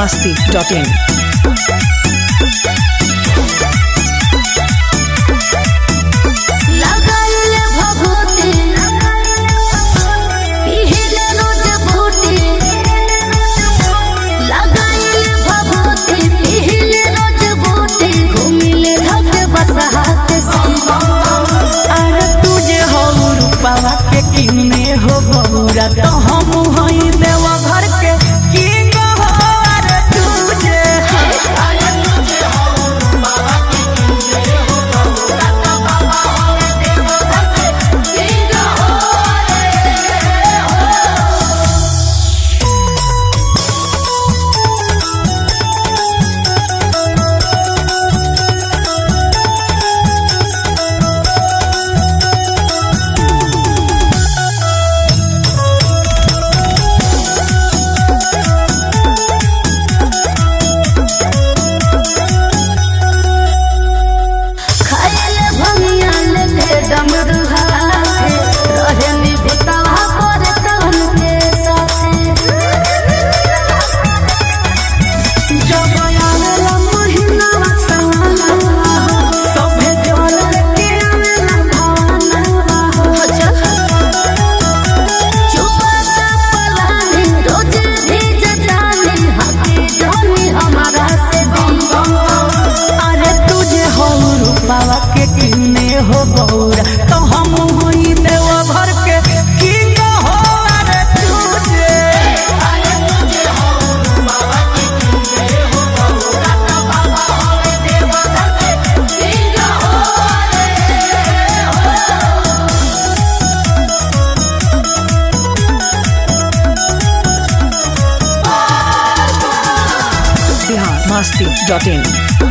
biharmasti.in हो बबूरा तो हम हई देवा घर के किंग हो अरे तुझे बाबा के किन्ने हो बौरा तो हम हई देवा घर के किंग हो अरे तुझे biharmasti.in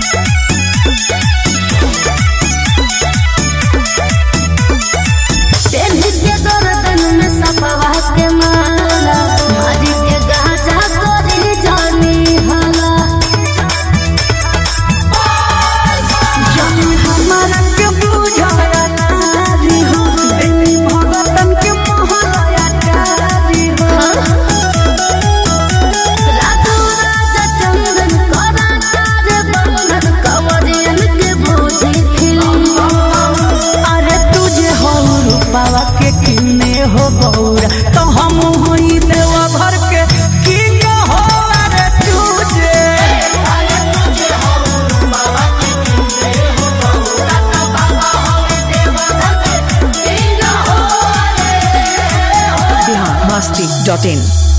बाबा के किन्ने हो बौरा तो हम हई देवा घर के किंग हो अरे तुझे biharmasti.in